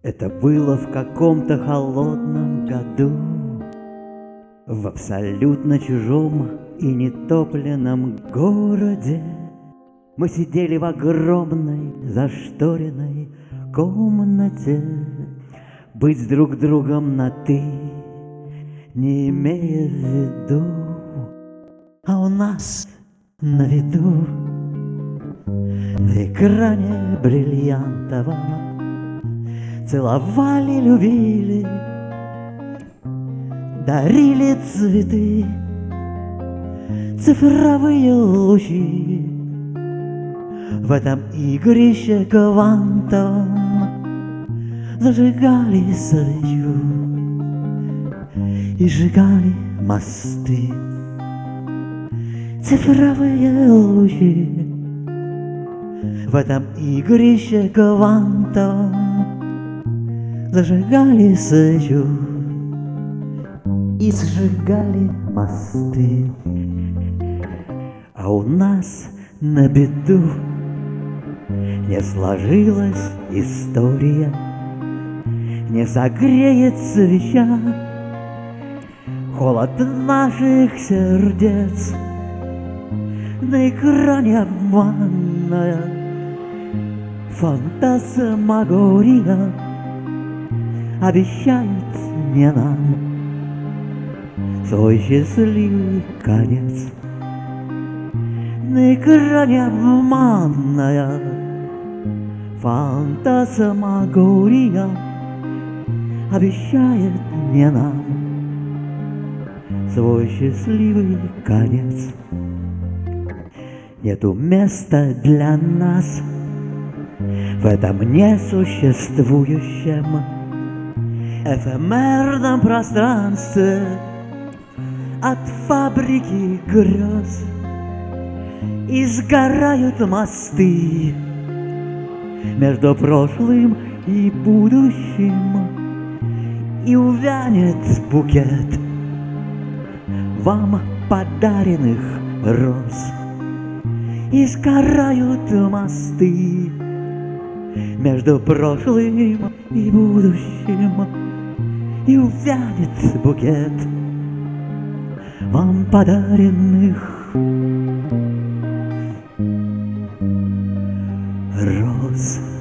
Это было в каком-то холодном году, в абсолютно чужом и нетопленном городе. Мы сидели в огромной зашторенной комнате. Быть с друг другом на «ты», не имея в виду, а у нас на виду на экране бриллиантовом целовали, любили, дарили цветы, цифровые лучи. В этом игрище квантовом зажигали свечу и сжигали мосты. Цифровые лучи в этом игрище квантовом зажигали свечу и сжигали мосты. А у нас на беду не сложилась история, не согреет свеча холод наших сердец. На экране обманная фантасмагория обещает не нам свой счастливый конец. На экране обманная фантасмагория обещает не нам свой счастливый конец. Нету места для нас в этом несуществующем эфемерном пространстве от фабрики грез. И сгорают мосты между прошлым и будущим, и увянет букет вам подаренных роз. И сгорают мосты между прошлым и будущим, и увянет букет вам подаренных роз.